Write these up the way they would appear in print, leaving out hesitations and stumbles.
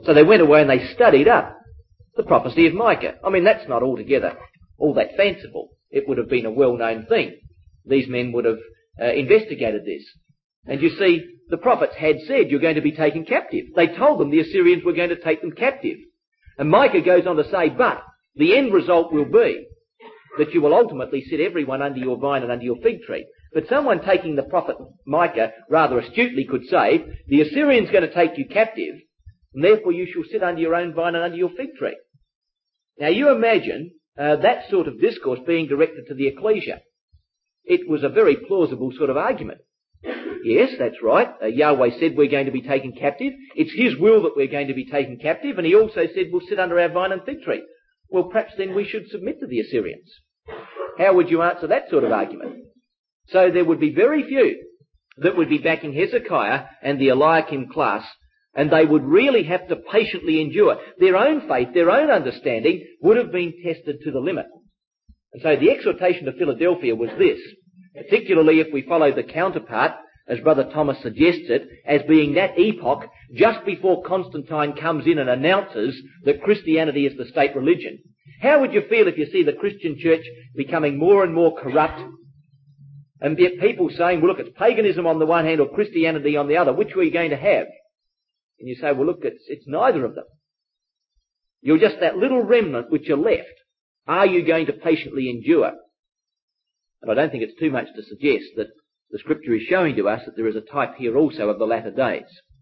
So they went away and they studied up the prophecy of Micah. I mean, that's not altogether all that fanciful. It would have been a well-known thing. These men would have investigated this. And you see, the prophets had said you're going to be taken captive. They told them the Assyrians were going to take them captive. And Micah goes on to say, but the end result will be that you will ultimately sit everyone under your vine and under your fig tree. But someone taking the prophet Micah rather astutely could say, the Assyrians are going to take you captive, and therefore you shall sit under your own vine and under your fig tree. Now you imagine that sort of discourse being directed to the ecclesia. It was a very plausible sort of argument. Yes, that's right. Yahweh said we're going to be taken captive. It's His will that we're going to be taken captive, and He also said we'll sit under our vine and fig tree. Well, perhaps then we should submit to the Assyrians. How would you answer that sort of argument? So there would be very few that would be backing Hezekiah and the Eliakim class, and they would really have to patiently endure. Their own faith, their own understanding would have been tested to the limit. And so the exhortation to Philadelphia was this, particularly if we follow the counterpart, as Brother Thomas suggests it, as being that epoch just before Constantine comes in and announces that Christianity is the state religion. How would you feel if you see the Christian church becoming more and more corrupt, and yet people saying, well, look, it's paganism on the one hand or Christianity on the other, which are you going to have? And you say, well, look, it's neither of them. You're just that little remnant which are left. Are you going to patiently endure? And I don't think it's too much to suggest that the Scripture is showing to us that there is a type here also of the latter days.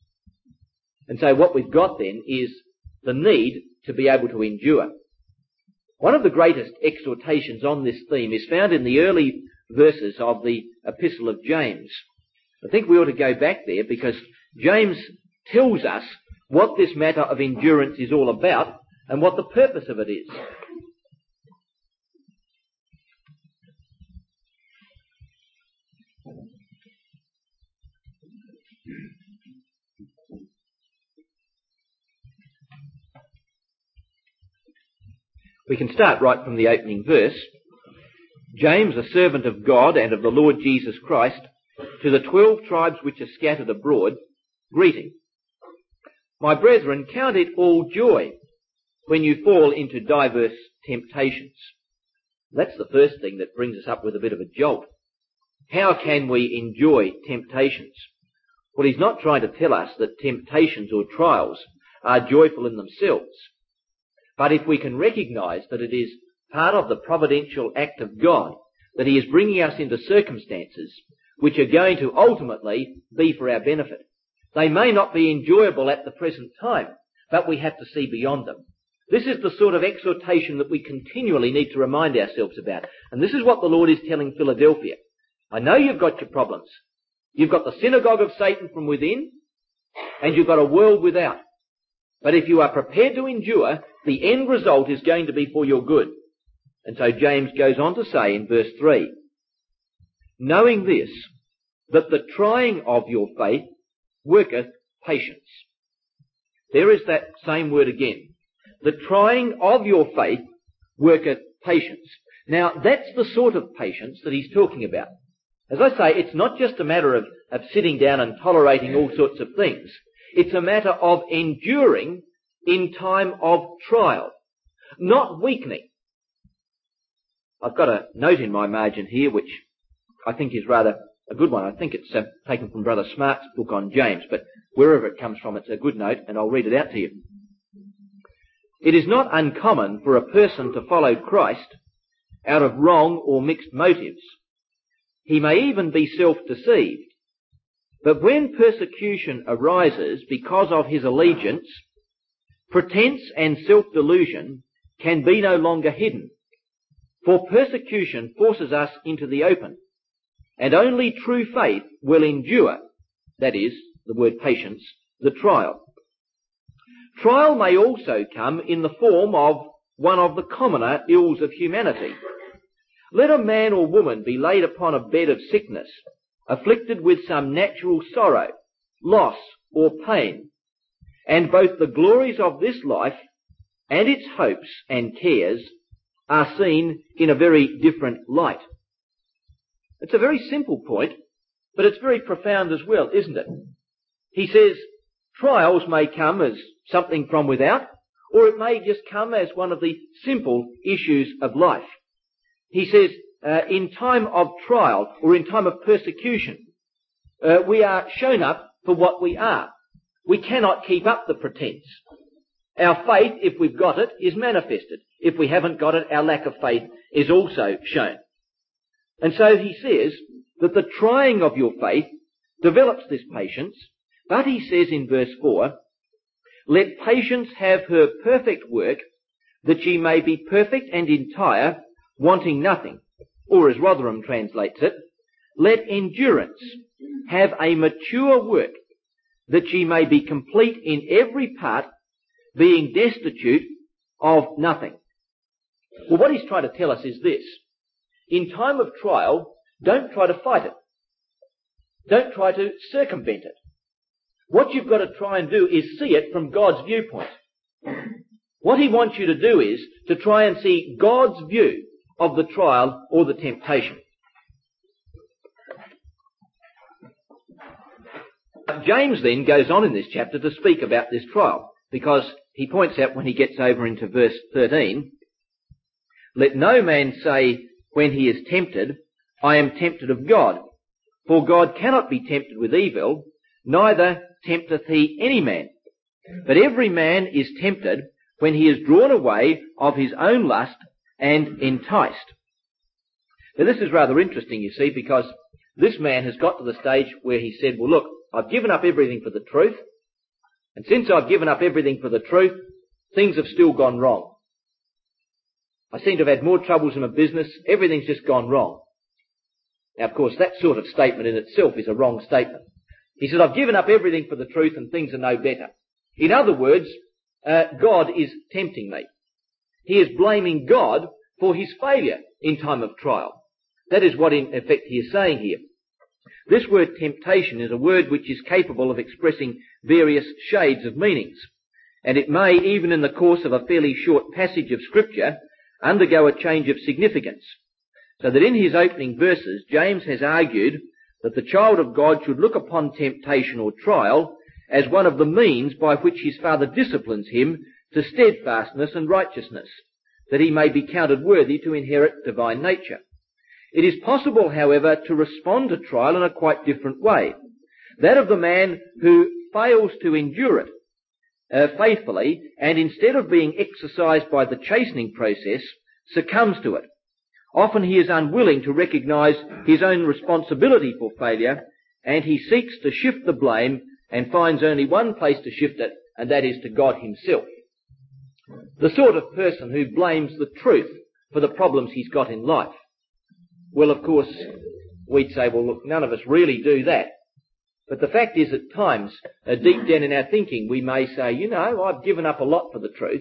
And so what we've got then is the need to be able to endure. One of the greatest exhortations on this theme is found in the early verses of the Epistle of James. I think we ought to go back there because James tells us what this matter of endurance is all about and what the purpose of it is. We can start right from the opening verse. James, a servant of God and of the Lord Jesus Christ, to the 12 tribes which are scattered abroad, greeting. My brethren, count it all joy when you fall into diverse temptations. That's the first thing that brings us up with a bit of a jolt. How can we enjoy temptations? Well, he's not trying to tell us that temptations or trials are joyful in themselves. But if we can recognise that it is part of the providential act of God, that He is bringing us into circumstances which are going to ultimately be for our benefit. They may not be enjoyable at the present time, but we have to see beyond them. This is the sort of exhortation that we continually need to remind ourselves about. And this is what the Lord is telling Philadelphia. I know you've got your problems. You've got the synagogue of Satan from within, and you've got a world without. But if you are prepared to endure, the end result is going to be for your good. And so James goes on to say in verse 3, knowing this, that the trying of your faith worketh patience. There is that same word again. The trying of your faith worketh patience. Now, that's the sort of patience that he's talking about. As I say, it's not just a matter of sitting down and tolerating all sorts of things. It's a matter of enduring in time of trial, not weakening. I've got a note in my margin here which I think is rather a good one. I think it's taken from Brother Smart's book on James, but wherever it comes from, it's a good note, and I'll read it out to you. It is not uncommon for a person to follow Christ out of wrong or mixed motives. He may even be self-deceived. But when persecution arises because of his allegiance, pretense and self-delusion can be no longer hidden. For persecution forces us into the open, and only true faith will endure, that is, the word patience, the trial. Trial may also come in the form of one of the commoner ills of humanity. Let a man or woman be laid upon a bed of sickness, afflicted with some natural sorrow, loss, or pain, and both the glories of this life and its hopes and cares are seen in a very different light. It's a very simple point, but it's very profound as well, isn't it? He says, trials may come as something from without, or it may just come as one of the simple issues of life. He says, in time of trial or in time of persecution, we are shown up for what we are. We cannot keep up the pretense. Our faith, if we've got it, is manifested. If we haven't got it, our lack of faith is also shown. And so he says that the trying of your faith develops this patience, but he says in verse 4, let patience have her perfect work, that ye may be perfect and entire, wanting nothing. Or as Rotherham translates it, let endurance have a mature work, that ye may be complete in every part, being destitute of nothing. Well, what he's trying to tell us is this. In time of trial, don't try to fight it. Don't try to circumvent it. What you've got to try and do is see it from God's viewpoint. What he wants you to do is to try and see God's view of the trial or the temptation. James then goes on in this chapter to speak about this trial, because he points out when he gets over into verse 13, let no man say when he is tempted, I am tempted of God. For God cannot be tempted with evil, neither tempteth he any man. But every man is tempted when he is drawn away of his own lust and enticed. Now this is rather interesting, you see, because this man has got to the stage where he said, well look, I've given up everything for the truth, and since I've given up everything for the truth, things have still gone wrong. I seem to have had more troubles in my business, everything's just gone wrong. Now, of course, that sort of statement in itself is a wrong statement. He said, I've given up everything for the truth and things are no better. In other words, God is tempting me. He is blaming God for his failure in time of trial. That is what in effect he is saying here. This word temptation is a word which is capable of expressing various shades of meanings, and it may, even in the course of a fairly short passage of Scripture, undergo a change of significance. So that in his opening verses, James has argued that the child of God should look upon temptation or trial as one of the means by which his Father disciplines him to steadfastness and righteousness, that he may be counted worthy to inherit divine nature. It is possible, however, to respond to trial in a quite different way. That of the man who fails to endure it faithfully, and instead of being exercised by the chastening process, succumbs to it. Often he is unwilling to recognise his own responsibility for failure, and he seeks to shift the blame and finds only one place to shift it, and that is to God himself. The sort of person who blames the truth for the problems he's got in life. Well, of course, we'd say, well, look, none of us really do that. But the fact is, at times, deep down in our thinking, we may say, you know, I've given up a lot for the truth,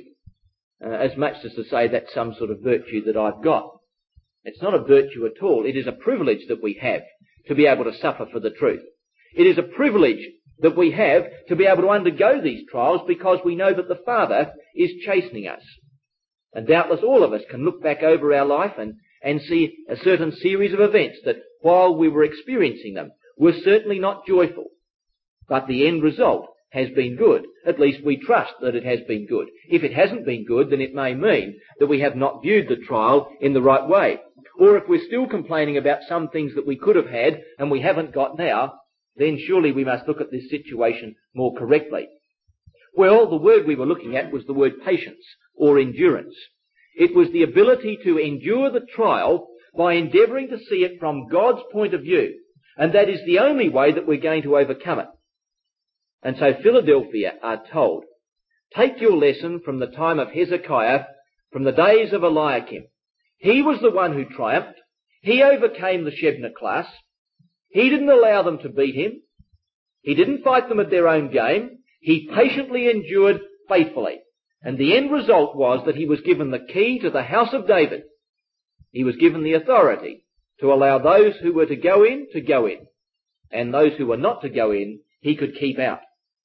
as much as to say that's some sort of virtue that I've got. It's not a virtue at all. It is a privilege that we have to be able to suffer for the truth. It is a privilege that we have to be able to undergo these trials because we know that the Father is chastening us. And doubtless all of us can look back over our life and see a certain series of events that, while we were experiencing them, were certainly not joyful. But the end result has been good. At least we trust that it has been good. If it hasn't been good, then it may mean that we have not viewed the trial in the right way. Or if we're still complaining about some things that we could have had and we haven't got now, then surely we must look at this situation more correctly. Well, the word we were looking at was the word patience or endurance. It was the ability to endure the trial by endeavouring to see it from God's point of view. And that is the only way that we're going to overcome it. And so Philadelphia are told, take your lesson from the time of Hezekiah, from the days of Eliakim. He was the one who triumphed. He overcame the Shebna class. He didn't allow them to beat him. He didn't fight them at their own game. He patiently endured faithfully. And the end result was that he was given the key to the house of David. He was given the authority to allow those who were to go in, and those who were not to go in, he could keep out.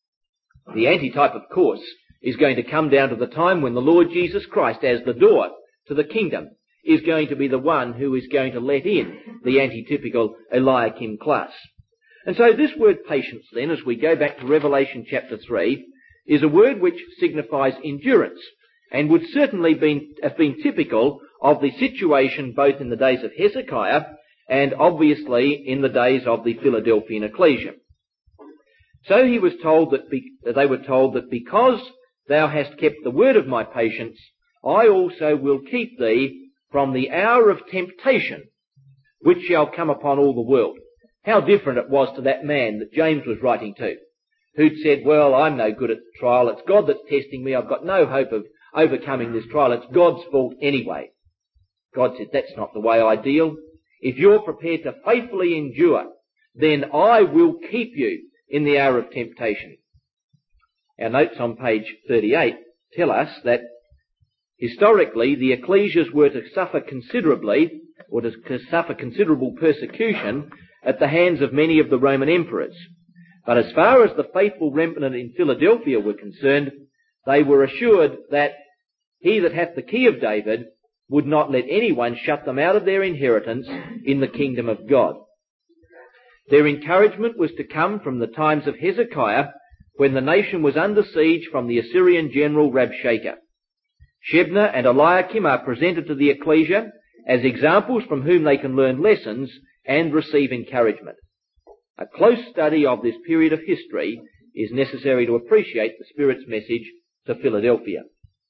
The antitype, of course, is going to come down to the time when the Lord Jesus Christ, as the door to the kingdom, is going to be the one who is going to let in the antitypical Eliakim class. And so this word patience then, as we go back to Revelation chapter 3, is a word which signifies endurance, and would certainly have been typical of the situation both in the days of Hezekiah and obviously in the days of the Philadelphian ecclesia. So they were told that because thou hast kept the word of my patience, I also will keep thee from the hour of temptation, which shall come upon all the world. How different it was to that man that James was writing to, who'd said, well, I'm no good at the trial, it's God that's testing me, I've got no hope of overcoming this trial, it's God's fault anyway. God said, that's not the way I deal. If you're prepared to faithfully endure, then I will keep you in the hour of temptation. Our notes on page 38 tell us that historically the ecclesias were to suffer considerably, or to suffer considerable persecution at the hands of many of the Roman emperors. But as far as the faithful remnant in Philadelphia were concerned, they were assured that he that hath the key of David would not let anyone shut them out of their inheritance in the kingdom of God. Their encouragement was to come from the times of Hezekiah, when the nation was under siege from the Assyrian general Rabshakeh. Shebna and Eliakim are presented to the ecclesia as examples from whom they can learn lessons and receive encouragement. A close study of this period of history is necessary to appreciate the Spirit's message to Philadelphia.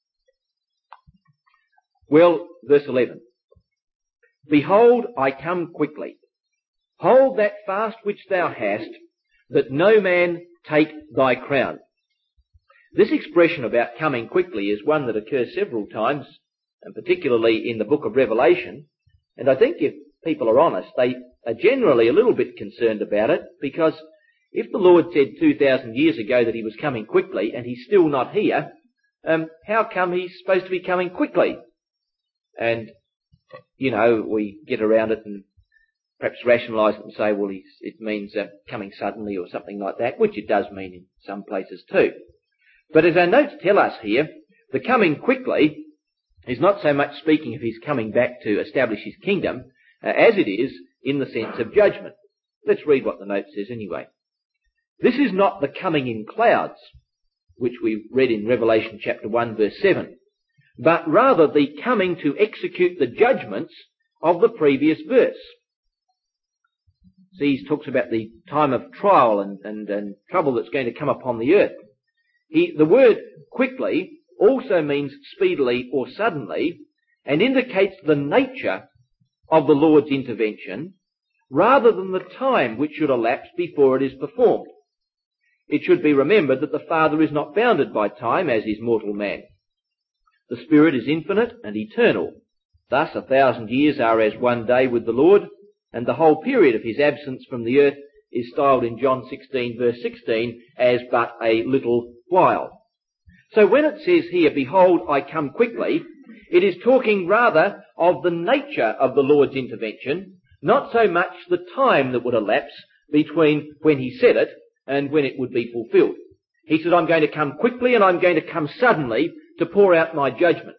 Well, verse 11. Behold, I come quickly. Hold that fast which thou hast, that no man take thy crown. This expression about coming quickly is one that occurs several times, and particularly in the book of Revelation. And I think if people are honest, they are generally a little bit concerned about it, because if the Lord said 2,000 years ago that he was coming quickly and he's still not here, how come he's supposed to be coming quickly? And, you know, we get around it and perhaps rationalise it and say, well, it means coming suddenly or something like that, which it does mean in some places too. But as our notes tell us here, the coming quickly is not so much speaking of his coming back to establish his kingdom, as it is in the sense of judgment. Let's read what the note says anyway. This is not the coming in clouds, which we read in Revelation chapter 1 verse 7, but rather the coming to execute the judgments of the previous verse. See, he talks about the time of trial and trouble that's going to come upon the earth. The word quickly also means speedily or suddenly, and indicates the nature of the Lord's intervention, rather than the time which should elapse before it is performed. It should be remembered that the Father is not bounded by time, as is mortal man. The Spirit is infinite and eternal. Thus 1,000 years are as one day with the Lord, and the whole period of his absence from the earth is styled in John 16 verse 16 as but a little while. So when it says here, behold, I come quickly, it is talking rather of the nature of the Lord's intervention, not so much the time that would elapse between when he said it and when it would be fulfilled. He said, I'm going to come quickly and I'm going to come suddenly to pour out my judgment.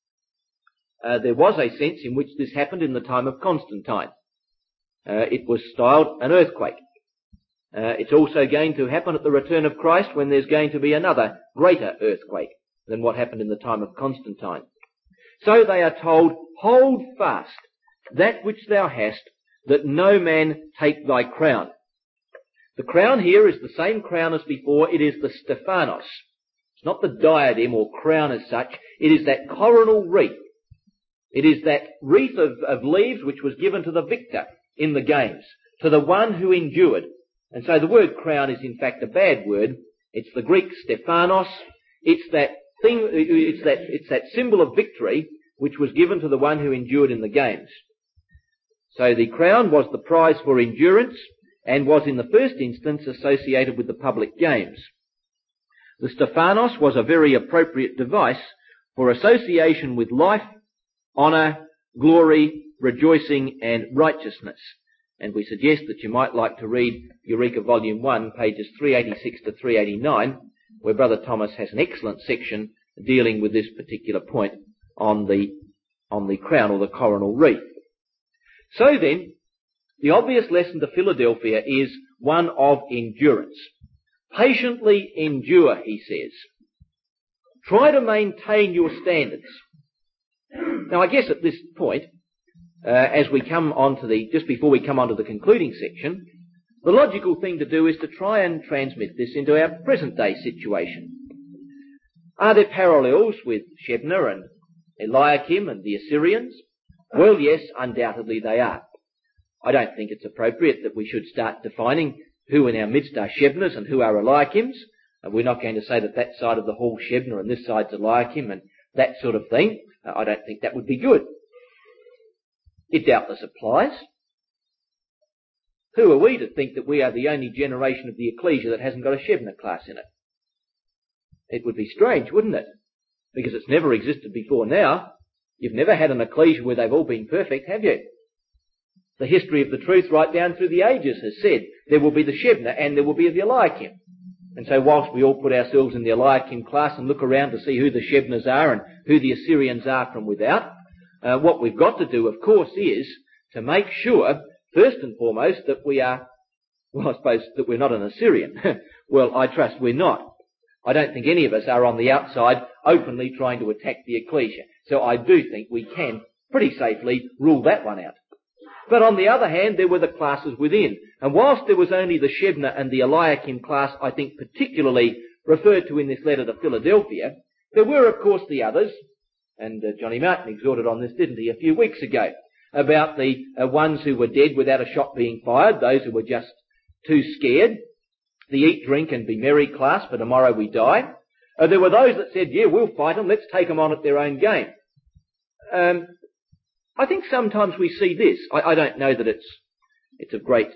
There was a sense in which this happened in the time of Constantine. It was styled an earthquake. It's also going to happen at the return of Christ, when there's going to be another greater earthquake than what happened in the time of Constantine. So they are told, hold fast that which thou hast, that no man take thy crown. The crown here is the same crown as before. It is the Stephanos. It's not the diadem or crown as such. It is that coronal wreath. It is that wreath of leaves which was given to the victor in the games, to the one who endured. And so the word crown is in fact a bad word. It's the Greek Stephanos. It's that thing, it's that symbol of victory which was given to the one who endured in the games. So the crown was the prize for endurance and was in the first instance associated with the public games. The Stephanos was a very appropriate device for association with life, honour, glory, rejoicing and righteousness. And we suggest that you might like to read Eureka Volume 1, pages 386 to 389, where Brother Thomas has an excellent section dealing with this particular point on the crown or the coronal wreath. So then, the obvious lesson to Philadelphia is one of endurance. Patiently endure, he says. Try to maintain your standards. Now, I guess at this point, as we come on to just before we come on to the concluding section, the logical thing to do is to try and transmit this into our present day situation. Are there parallels with Shebna and Eliakim and the Assyrians? Well, yes, undoubtedly they are. I don't think it's appropriate that we should start defining who in our midst are Shebnas and who are Eliakims. We're not going to say that that side of the hall Shebna and this side's Eliakim and that sort of thing. I don't think that would be good. It doubtless applies. Who are we to think that we are the only generation of the ecclesia that hasn't got a Shebna class in it? It would be strange, wouldn't it? Because it's never existed before now. You've never had an ecclesia where they've all been perfect, have you? The history of the truth right down through the ages has said there will be the Shebna and there will be the Eliakim. And so whilst we all put ourselves in the Eliakim class and look around to see who the Shebnas are and who the Assyrians are from without, what we've got to do, of course, is to make sure, first and foremost, that we are, well, I suppose that we're not an Assyrian. Well, I trust we're not. I don't think any of us are on the outside openly trying to attack the ecclesia. So I do think we can pretty safely rule that one out. But on the other hand, there were the classes within. And whilst there was only the Shebna and the Eliakim class, I think particularly referred to in this letter to Philadelphia, there were, of course, the others. And Johnny Martin exhorted on this, didn't he, a few weeks ago, about the ones who were dead without a shot being fired, those who were just too scared, the eat, drink and be merry class, for tomorrow we die. There were those that said, yeah, we'll fight them, let's take them on at their own game. I think sometimes we see this. I don't know that it's a great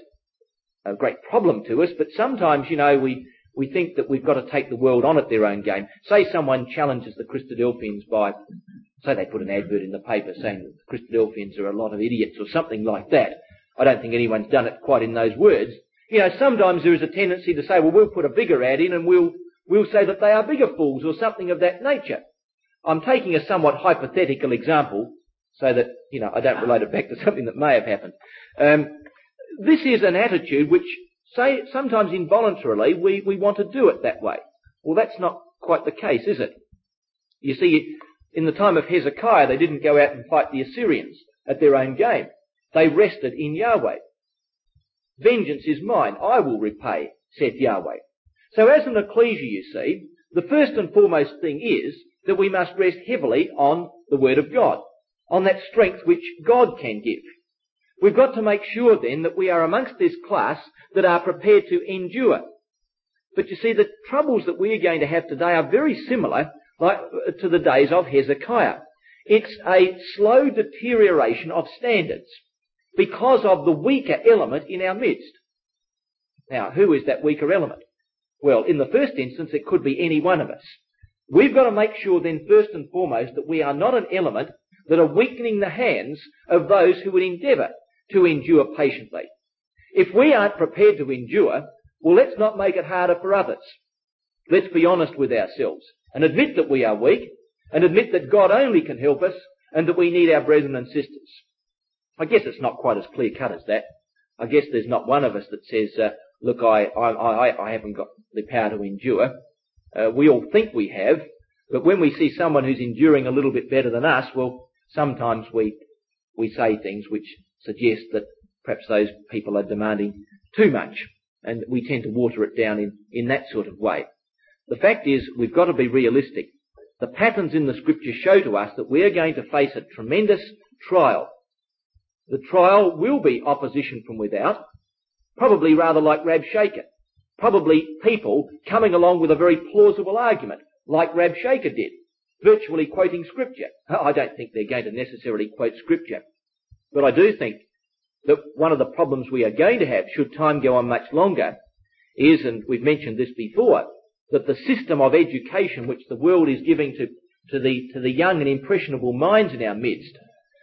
problem to us, but sometimes, we think that we've got to take the world on at their own game. Say someone challenges the Christadelphians by, say they put an advert in the paper saying that the Christadelphians are a lot of idiots or something like that. I don't think anyone's done it quite in those words. Sometimes there is a tendency to say, well, we'll put a bigger ad in and we'll say that they are bigger fools or something of that nature. I'm taking a somewhat hypothetical example so that, I don't relate it back to something that may have happened. This is an attitude which, say, sometimes involuntarily we want to do it that way. Well, that's not quite the case, is it? You see, in the time of Hezekiah, they didn't go out and fight the Assyrians at their own game. They rested in Yahweh. Vengeance is mine, I will repay, said Yahweh. So as an ecclesia, you see, the first and foremost thing is that we must rest heavily on the Word of God, on that strength which God can give. We've got to make sure then that we are amongst this class that are prepared to endure. But you see, the troubles that we are going to have today are very similar to the days of Hezekiah. It's a slow deterioration of standards because of the weaker element in our midst. Now, who is that weaker element? Well, in the first instance, it could be any one of us. We've got to make sure then, first and foremost, that we are not an element that are weakening the hands of those who would endeavour to endure patiently. If we aren't prepared to endure, well, let's not make it harder for others. Let's be honest with ourselves and admit that we are weak and admit that God only can help us and that we need our brethren and sisters. I guess it's not quite as clear-cut as that. I guess there's not one of us that says, look, I haven't got the power to endure. We all think we have, but when we see someone who's enduring a little bit better than us, well, sometimes we say things which suggest that perhaps those people are demanding too much, and we tend to water it down in that sort of way. The fact is, we've got to be realistic. The patterns in the Scripture show to us that we are going to face a tremendous trial. The trial will be opposition from without, probably rather like Rabshakeh. Probably people coming along with a very plausible argument, like Rabshakeh did, virtually quoting Scripture. I don't think they're going to necessarily quote Scripture, but I do think that one of the problems we are going to have, should time go on much longer, is, and we've mentioned this before, that the system of education which the world is giving to the young and impressionable minds in our midst,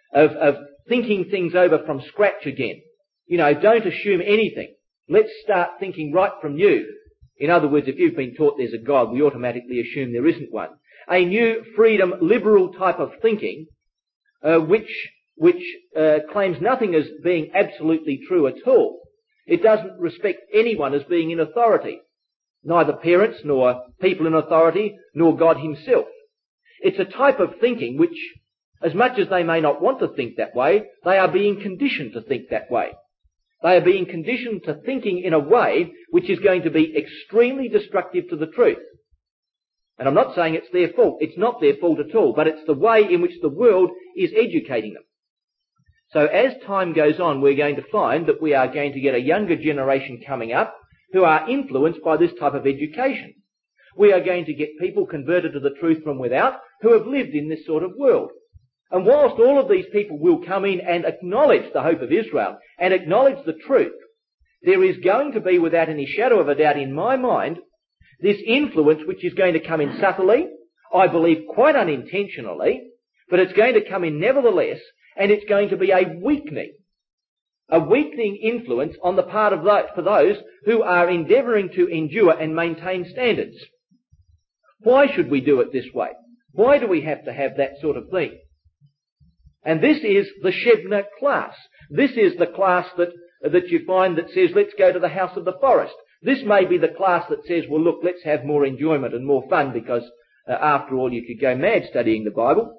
of thinking things over from scratch again. Don't assume anything. Let's start thinking right from new. In other words, if you've been taught there's a God, we automatically assume there isn't one. A new freedom, liberal type of thinking, which claims nothing as being absolutely true at all. It doesn't respect anyone as being in authority. Neither parents, nor people in authority, nor God himself. It's a type of thinking which, as much as they may not want to think that way, they are being conditioned to think that way. They are being conditioned to thinking in a way which is going to be extremely destructive to the truth. And I'm not saying it's their fault. It's not their fault at all, but it's the way in which the world is educating them. So as time goes on, we're going to find that we are going to get a younger generation coming up who are influenced by this type of education. We are going to get people converted to the truth from without who have lived in this sort of world. And whilst all of these people will come in and acknowledge the hope of Israel and acknowledge the truth, there is going to be, without any shadow of a doubt in my mind, this influence which is going to come in subtly, I believe quite unintentionally, but it's going to come in nevertheless, and it's going to be a weakening influence on the part of for those who are endeavouring to endure and maintain standards. Why should we do it this way? Why do we have to have that sort of thing? And this is the Shebna class. This is the class that you find that says, let's go to the house of the forest. This may be the class that says, well, look, let's have more enjoyment and more fun because, after all, you could go mad studying the Bible.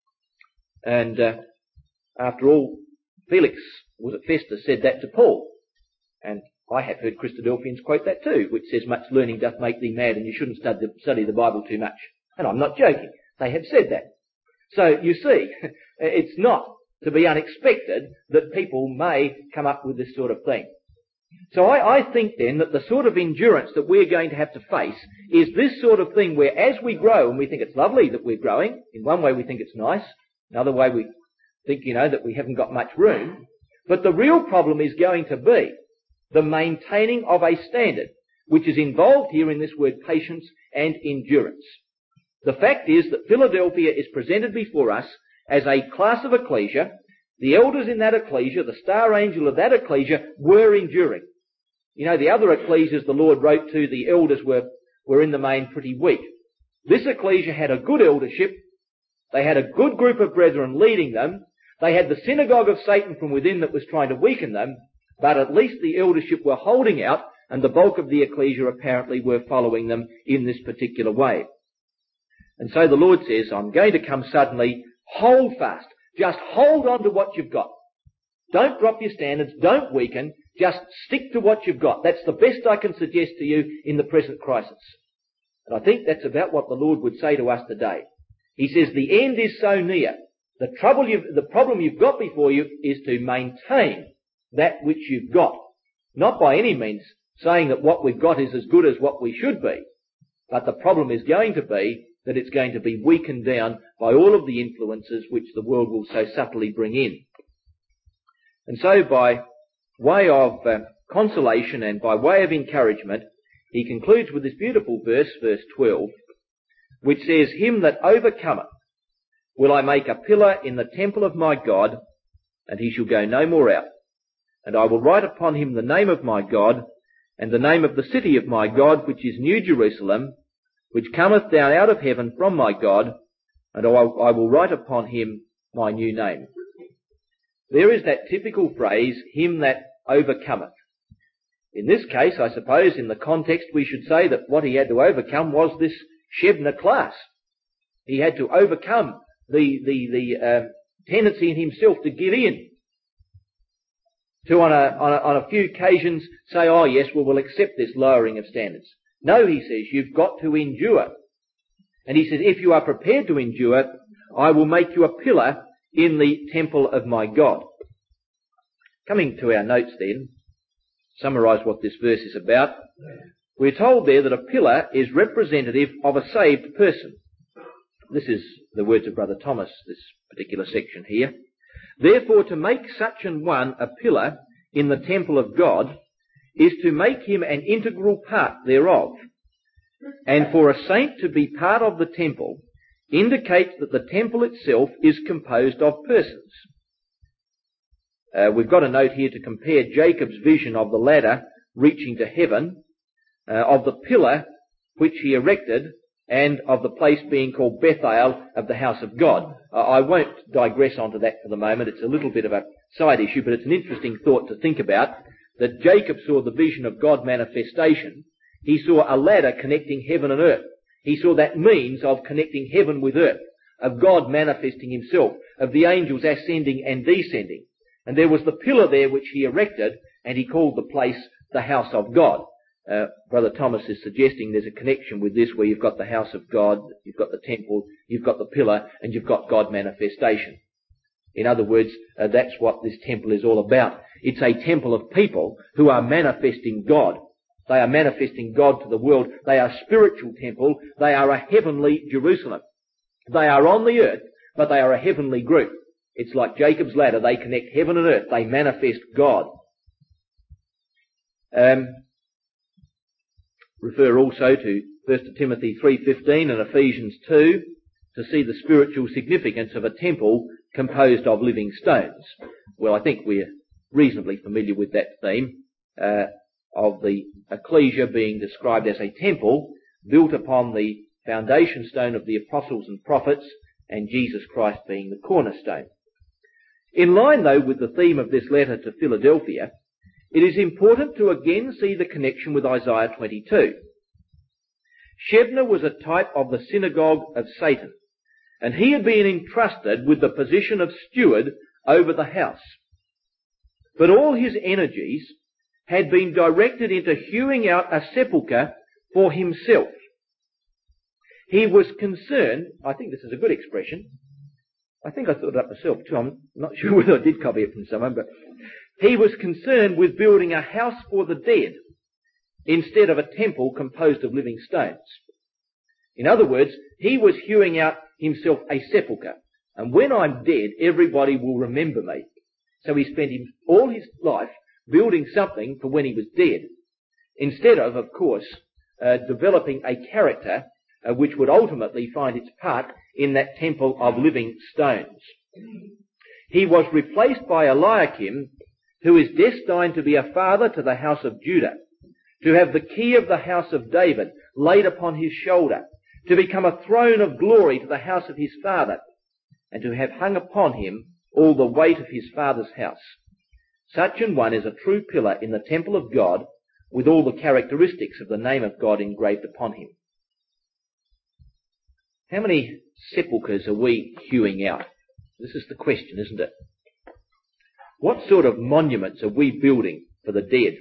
And after all, Felix, was it Festus, said that to Paul. And I have heard Christadelphians quote that too, which says, much learning doth make thee mad and you shouldn't study the Bible too much. And I'm not joking. They have said that. So, you see, it's not to be unexpected that people may come up with this sort of thing. So I think then that the sort of endurance that we're going to have to face is this sort of thing where as we grow, and we think it's lovely that we're growing, in one way we think it's nice, another way we think, that we haven't got much room, but the real problem is going to be the maintaining of a standard, which is involved here in this word patience and endurance. The fact is that Philadelphia is presented before us as a class of ecclesia. The elders in that ecclesia, the star angel of that ecclesia, were enduring. The other ecclesias the Lord wrote to, the elders were in the main pretty weak. This ecclesia had a good eldership. They had a good group of brethren leading them. They had the synagogue of Satan from within that was trying to weaken them, but at least the eldership were holding out, and the bulk of the ecclesia apparently were following them in this particular way. And so the Lord says, I'm going to come suddenly. Hold fast. Just hold on to what you've got. Don't drop your standards. Don't weaken. Just stick to what you've got. That's the best I can suggest to you in the present crisis. And I think that's about what the Lord would say to us today. He says the end is so near. The problem you've got before you is to maintain that which you've got. Not by any means saying that what we've got is as good as what we should be. But the problem is going to be that it's going to be weakened down by all of the influences which the world will so subtly bring in. And so by way of consolation and by way of encouragement, he concludes with this beautiful verse, verse 12, which says, Him that overcometh will I make a pillar in the temple of my God, and he shall go no more out. And I will write upon him the name of my God, and the name of the city of my God, which is New Jerusalem, which cometh down out of heaven from my God, and I will write upon him my new name. There is that typical phrase, him that overcometh. In this case, I suppose, in the context, we should say that what he had to overcome was this Shebna class. He had to overcome the tendency in himself to give in. To on a few occasions say, oh yes, well, we'll accept this lowering of standards. No, he says, you've got to endure. And he says, if you are prepared to endure, I will make you a pillar in the temple of my God. Coming to our notes then, summarise what this verse is about. We're told there that a pillar is representative of a saved person. This is the words of Brother Thomas, this particular section here. Therefore, to make such an one a pillar in the temple of God is to make him an integral part thereof. And for a saint to be part of the temple indicates that the temple itself is composed of persons. We've got a note here to compare Jacob's vision of the ladder reaching to heaven, of the pillar which he erected, and of the place being called Bethel of the house of God. I won't digress onto that for the moment. It's a little bit of a side issue, but it's an interesting thought to think about, that Jacob saw the vision of God manifestation, he saw a ladder connecting heaven and earth. He saw that means of connecting heaven with earth, of God manifesting himself, of the angels ascending and descending. And there was the pillar there which he erected, and he called the place the house of God. Brother Thomas is suggesting there's a connection with this where you've got the house of God, you've got the temple, you've got the pillar, and you've got God manifestation. In other words, that's what this temple is all about. It's a temple of people who are manifesting God. They are manifesting God to the world. They are a spiritual temple. They are a heavenly Jerusalem. They are on the earth, but they are a heavenly group. It's like Jacob's ladder. They connect heaven and earth. They manifest God. Refer also to 1 Timothy 3:15 and Ephesians 2 to see the spiritual significance of a temple composed of living stones. Well, I think we're reasonably familiar with that theme of the ecclesia being described as a temple built upon the foundation stone of the apostles and prophets, and Jesus Christ being the cornerstone. In line, though, with the theme of this letter to Philadelphia, it is important to again see the connection with Isaiah 22. Shebna was a type of the synagogue of Satan, and he had been entrusted with the position of steward over the house. But all his energies had been directed into hewing out a sepulchre for himself. He was concerned, I think this is a good expression, I think I thought it up myself too, I'm not sure whether I did copy it from someone, but he was concerned with building a house for the dead instead of a temple composed of living stones. In other words, he was hewing out himself a sepulchre, and when I'm dead, everybody will remember me. So he spent all his life building something for when he was dead, instead of course, developing a character which would ultimately find its part in that temple of living stones. He was replaced by Eliakim, who is destined to be a father to the house of Judah, to have the key of the house of David laid upon his shoulder, to become a throne of glory to the house of his father, and to have hung upon him all the weight of his father's house. Such an one is a true pillar in the temple of God, with all the characteristics of the name of God engraved upon him. How many sepulchres are we hewing out? This is the question, isn't it? What sort of monuments are we building for the dead?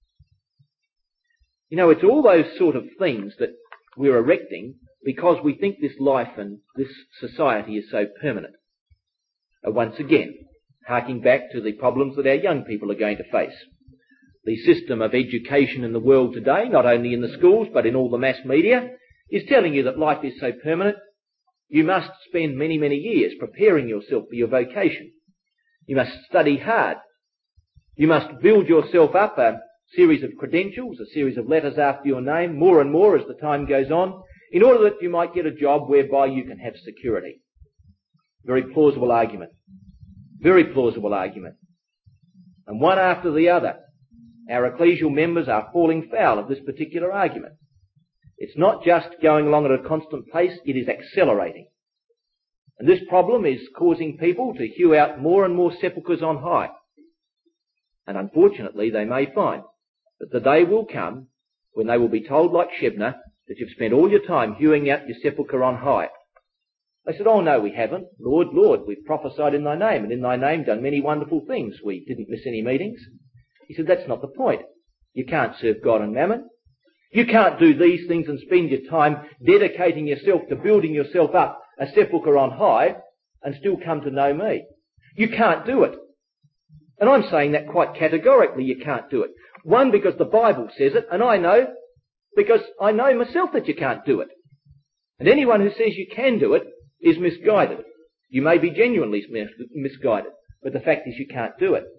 You know, it's all those sort of things that we're erecting because we think this life and this society is so permanent. Once again, harking back to the problems that our young people are going to face. The system of education in the world today, not only in the schools but in all the mass media, is telling you that life is so permanent. You must spend many, many years preparing yourself for your vocation. You must study hard. You must build yourself up a series of credentials, a series of letters after your name, more and more as the time goes on, in order that you might get a job whereby you can have security. Very plausible argument. Very plausible argument. And one after the other, our ecclesial members are falling foul of this particular argument. It's not just going along at a constant pace, it is accelerating. And this problem is causing people to hew out more and more sepulchres on high. And unfortunately, they may find that the day will come when they will be told, like Shebna, that you've spent all your time hewing out your sepulchre on high. They said, oh no, we haven't. Lord, Lord, we've prophesied in thy name, and in thy name done many wonderful things. We didn't miss any meetings. He said, that's not the point. You can't serve God and mammon. You can't do these things and spend your time dedicating yourself to building yourself up a sepulchre on high and still come to know me. You can't do it. And I'm saying that quite categorically, you can't do it. One, because the Bible says it, and I know, because I know myself that you can't do it. And anyone who says you can do it is misguided. You may be genuinely misguided, but the fact is you can't do it.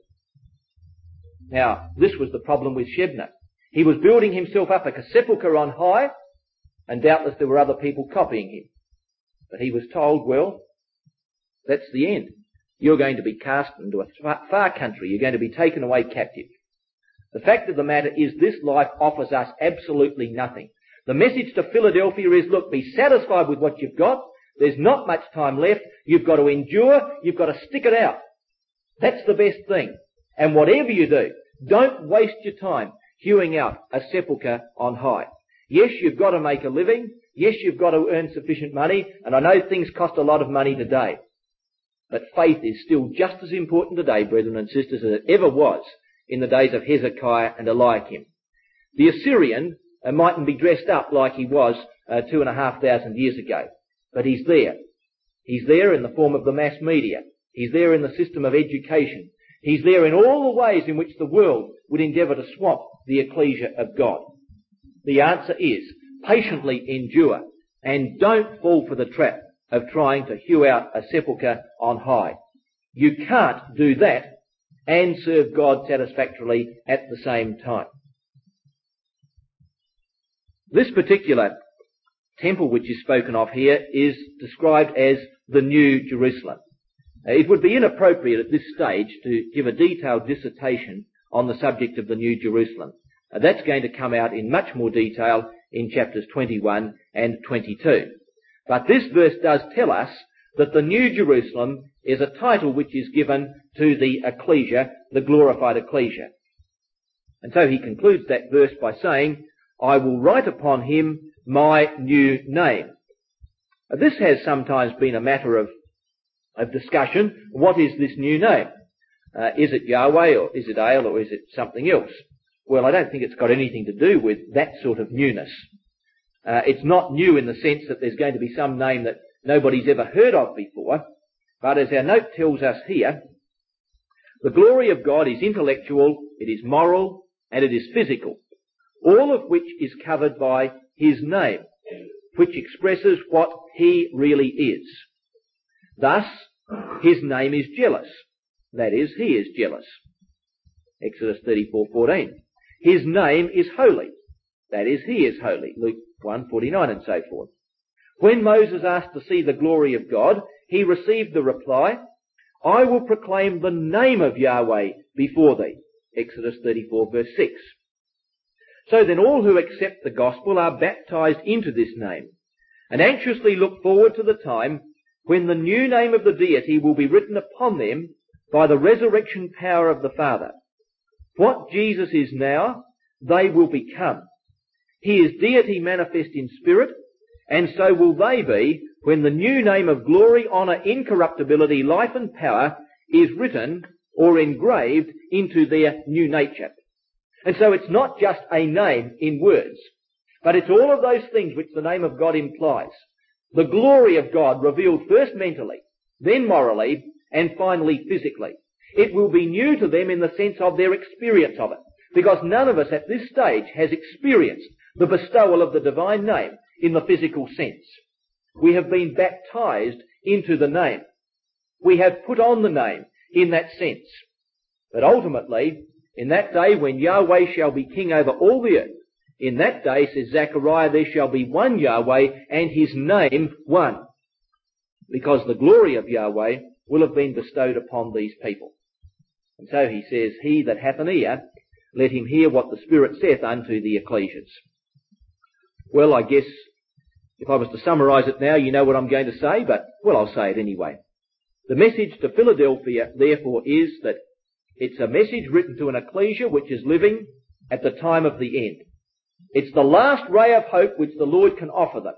Now, this was the problem with Shebna. He was building himself up a sepulchre on high, and doubtless there were other people copying him. But he was told, well, that's the end. You're going to be cast into a far country. You're going to be taken away captive. The fact of the matter is this life offers us absolutely nothing. The message to Philadelphia is, look, be satisfied with what you've got. There's not much time left. You've got to endure. You've got to stick it out. That's the best thing. And whatever you do, Don't waste your time hewing out a sepulchre on high. Yes, you've got to make a living. Yes, you've got to earn sufficient money. And I know things cost a lot of money today. But faith is still just as important today, brethren and sisters, as it ever was in the days of Hezekiah and Eliakim. The Assyrian mightn't be dressed up like he was 2,500 years ago. But he's there. He's there in the form of the mass media. He's there in the system of education. He's there in all the ways in which the world would endeavour to swamp the ecclesia of God. The answer is, patiently endure and don't fall for the trap of trying to hew out a sepulchre on high. You can't do that and serve God satisfactorily at the same time. This particular temple which is spoken of here is described as the New Jerusalem. It would be inappropriate at this stage to give a detailed dissertation on the subject of the New Jerusalem. That's going to come out in much more detail in chapters 21 and 22. But this verse does tell us that the New Jerusalem is a title which is given to the ecclesia, the glorified ecclesia. And so he concludes that verse by saying, I will write upon him my new name. This has sometimes been a matter of discussion. What is this new name? Is it Yahweh, or is it Ale, or is it something else? Well, I don't think it's got anything to do with that sort of newness. It's not new in the sense that there's going to be some name that nobody's ever heard of before, but as our note tells us here, the glory of God is intellectual, it is moral, and it is physical, all of which is covered by his name, which expresses what he really is. Thus, his name is jealous. That is, he is jealous. Exodus 34:14. His name is holy. That is, he is holy. Luke 1:49 and so forth. When Moses asked to see the glory of God, he received the reply, I will proclaim the name of Yahweh before thee. Exodus 34 verse 6. So then all who accept the gospel are baptized into this name and anxiously look forward to the time when the new name of the deity will be written upon them by the resurrection power of the Father. What Jesus is now, they will become. He is deity manifest in spirit, and so will they be when the new name of glory, honour, incorruptibility, life and power is written or engraved into their new nature. And so it's not just a name in words, but it's all of those things which the name of God implies. The glory of God revealed first mentally, then morally, and finally physically. It will be new to them in the sense of their experience of it, because none of us at this stage has experienced the bestowal of the divine name in the physical sense. We have been baptized into the name. We have put on the name in that sense. But ultimately, in that day when Yahweh shall be king over all the earth, in that day, says Zechariah, there shall be one Yahweh and his name one. Because the glory of Yahweh will have been bestowed upon these people. And so he says, he that hath an ear, let him hear what the Spirit saith unto the ecclesias. Well, I guess if I was to summarise it now, you know what I'm going to say, but, well, I'll say it anyway. The message to Philadelphia, therefore, is that it's a message written to an ecclesia which is living at the time of the end. It's the last ray of hope which the Lord can offer them.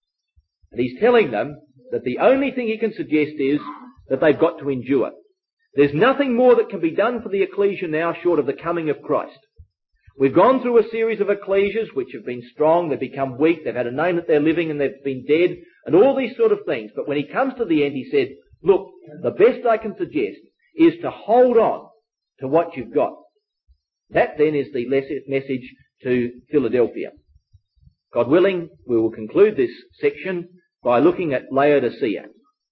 And he's telling them that the only thing he can suggest is that they've got to endure. There's nothing more that can be done for the ecclesia now short of the coming of Christ. We've gone through a series of ecclesias which have been strong, they've become weak, they've had a name that they're living and they've been dead, and all these sort of things. But when he comes to the end, he said, look, the best I can suggest is to hold on to what you've got. That then is the message to Philadelphia. God willing, we will conclude this section by looking at Laodicea.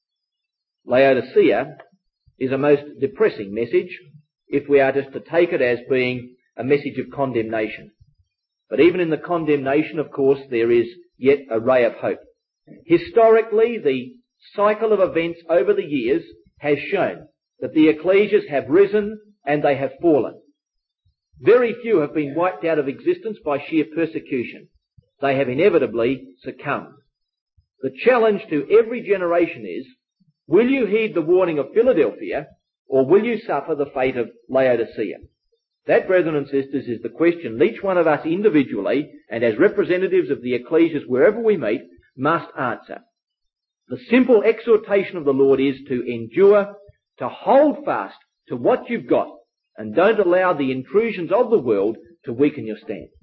Laodicea is a most depressing message if we are just to take it as being a message of condemnation. But even in the condemnation, of course, there is yet a ray of hope. Historically, the cycle of events over the years has shown that the ecclesias have risen and they have fallen. Very few have been wiped out of existence by sheer persecution. They have inevitably succumbed. The challenge to every generation is, will you heed the warning of Philadelphia, or will you suffer the fate of Laodicea? That, brethren and sisters, is the question each one of us individually and as representatives of the ecclesias wherever we meet must answer. The simple exhortation of the Lord is to endure, to hold fast to what you've got, and don't allow the intrusions of the world to weaken your stand.